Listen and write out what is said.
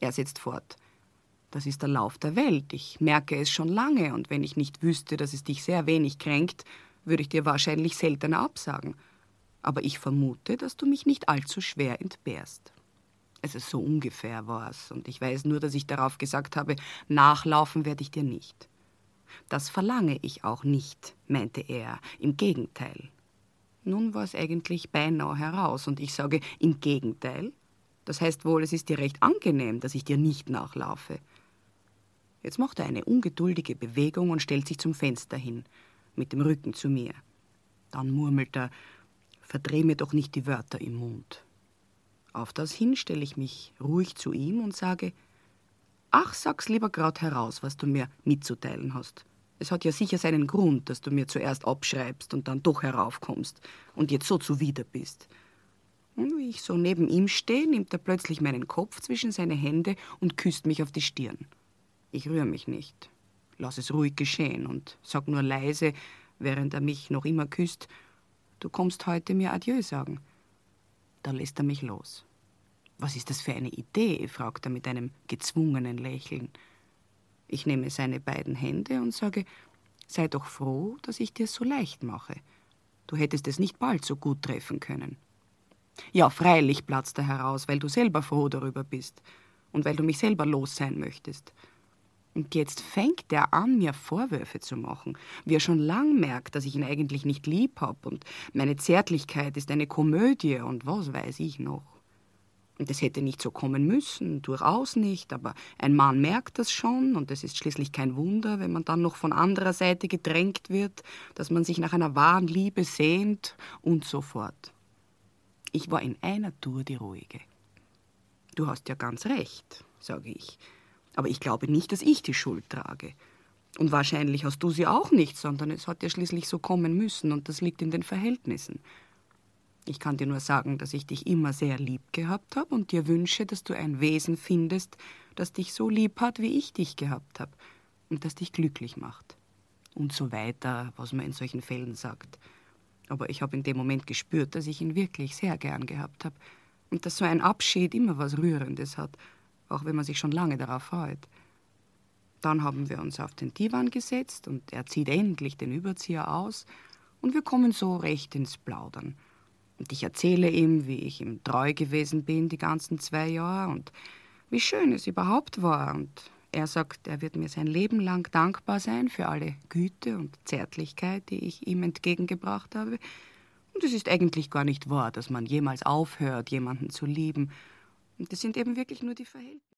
Er setzt fort. Das ist der Lauf der Welt. Ich merke es schon lange, und wenn ich nicht wüsste, dass es dich sehr wenig kränkt, würde ich dir wahrscheinlich seltener absagen. Aber ich vermute, dass du mich nicht allzu schwer entbehrst. Also so ungefähr war's, und ich weiß nur, dass ich darauf gesagt habe, nachlaufen werde ich dir nicht. Das verlange ich auch nicht, meinte er, im Gegenteil. Nun war es eigentlich beinahe heraus, und ich sage, im Gegenteil? Das heißt wohl, es ist dir recht angenehm, dass ich dir nicht nachlaufe. Jetzt macht er eine ungeduldige Bewegung und stellt sich zum Fenster hin, mit dem Rücken zu mir. Dann murmelt er, verdreh mir doch nicht die Wörter im Mund. Auf das hin stelle ich mich ruhig zu ihm und sage, ach, sag's lieber grad heraus, was du mir mitzuteilen hast. Es hat ja sicher seinen Grund, dass du mir zuerst abschreibst und dann doch heraufkommst und jetzt so zuwider bist. Und wie ich so neben ihm stehe, nimmt er plötzlich meinen Kopf zwischen seine Hände und küsst mich auf die Stirn. Ich rühre mich nicht, lass es ruhig geschehen und sag nur leise, während er mich noch immer küsst, du kommst heute mir Adieu sagen. Da lässt er mich los. Was ist das für eine Idee? Fragt er mit einem gezwungenen Lächeln. Ich nehme seine beiden Hände und sage, sei doch froh, dass ich dir so leicht mache. Du hättest es nicht bald so gut treffen können. Ja, freilich, platzt er heraus, weil du selber froh darüber bist und weil du mich selber los sein möchtest. Und jetzt fängt er an, mir Vorwürfe zu machen, wie er schon lang merkt, dass ich ihn eigentlich nicht lieb hab und meine Zärtlichkeit ist eine Komödie und was weiß ich noch. Und es hätte nicht so kommen müssen, durchaus nicht, aber ein Mann merkt das schon und es ist schließlich kein Wunder, wenn man dann noch von anderer Seite gedrängt wird, dass man sich nach einer wahren Liebe sehnt und so fort. Ich war in einer Tour die Ruhige. Du hast ja ganz recht, sage ich. Aber ich glaube nicht, dass ich die Schuld trage. Und wahrscheinlich hast du sie auch nicht, sondern es hat ja schließlich so kommen müssen und das liegt in den Verhältnissen. Ich kann dir nur sagen, dass ich dich immer sehr lieb gehabt habe und dir wünsche, dass du ein Wesen findest, das dich so lieb hat, wie ich dich gehabt habe und das dich glücklich macht. Und so weiter, was man in solchen Fällen sagt. Aber ich habe in dem Moment gespürt, dass ich ihn wirklich sehr gern gehabt habe und dass so ein Abschied immer was Rührendes hat, auch wenn man sich schon lange darauf freut. Dann haben wir uns auf den Divan gesetzt und er zieht endlich den Überzieher aus und wir kommen so recht ins Plaudern. Und ich erzähle ihm, wie ich ihm treu gewesen bin die ganzen 2 Jahre und wie schön es überhaupt war. Und er sagt, er wird mir sein Leben lang dankbar sein für alle Güte und Zärtlichkeit, die ich ihm entgegengebracht habe. Und es ist eigentlich gar nicht wahr, dass man jemals aufhört, jemanden zu lieben. Und das sind eben wirklich nur die Verhältnisse.